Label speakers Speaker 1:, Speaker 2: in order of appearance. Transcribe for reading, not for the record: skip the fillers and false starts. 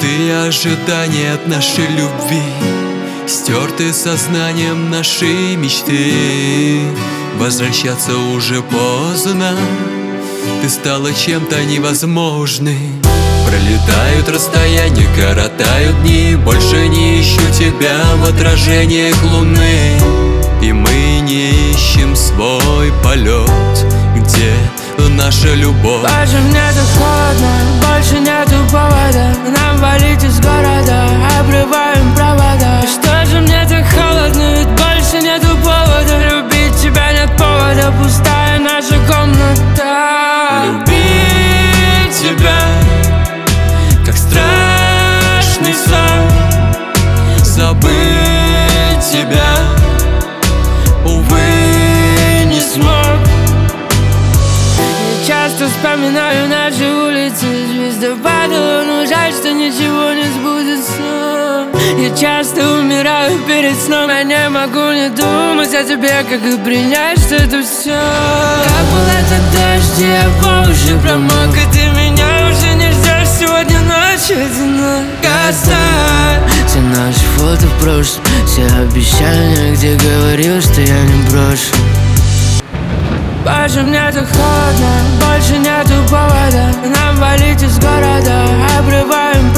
Speaker 1: Мечты и ожидания от нашей любви стерты сознанием нашей мечты. Возвращаться уже поздно, ты стала чем-то невозможным. Пролетают расстояния, коротают дни, больше не ищу тебя в отражениях луны. И мы не ищем свой полет, где наша любовь.
Speaker 2: Больше мне так холодно, больше нету повода нам валить из города, обрываем провода. И что же мне так холодно, ведь больше нету повода. Любить тебя нет повода, пустая наша комната.
Speaker 1: Любить тебя, как страшный сон. Забыть тебя, увы, не смог.
Speaker 2: Часто вспоминаю наши улицы, звездопады, но жаль, что ничего не сбудется. Я часто умираю перед сном, я не могу не думать о тебе, как и принять, что это все. Как был этот дождь, я по уши промок, и ты меня уже не ждешь, сегодня ночь одинока. Все наши фото в прошлом, все обещания, где говорил, что я не брошу. Больше мне так холодно, больше нету повода нам валить из города, обрываем